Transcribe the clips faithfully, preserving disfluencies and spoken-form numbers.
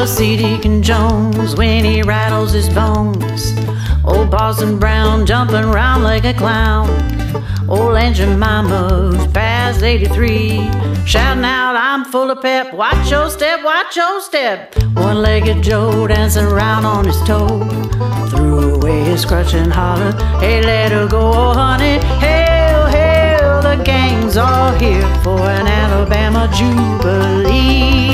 to see Deacon Jones when he rattles his bones. Old Parson Brown jumping round like a clown. Old Aunt Jemima who's past eighty-three, shouting out, I'm full of pep, watch your step, watch your step. One-legged Joe dancing around on his toe, threw away his crutch and hollered, hey, let her go, oh, honey. Hail, hail, the gang's all here for an Alabama Jubilee.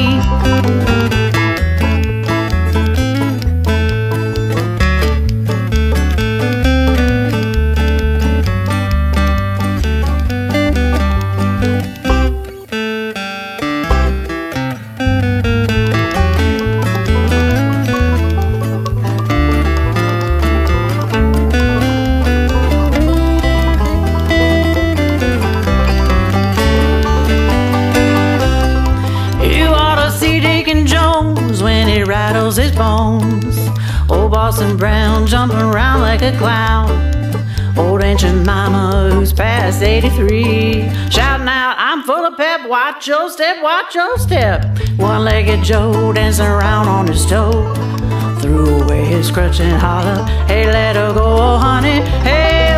When he rattles his bones, old Parson Brown jumping around like a clown. Old Aunt Jemima who's past eighty-three, shouting out, I'm full of pep, watch your step, watch your step. One-legged Joe dancing around on his toe, threw away his crutch and hollered, hey, let her go, oh, honey. Hey,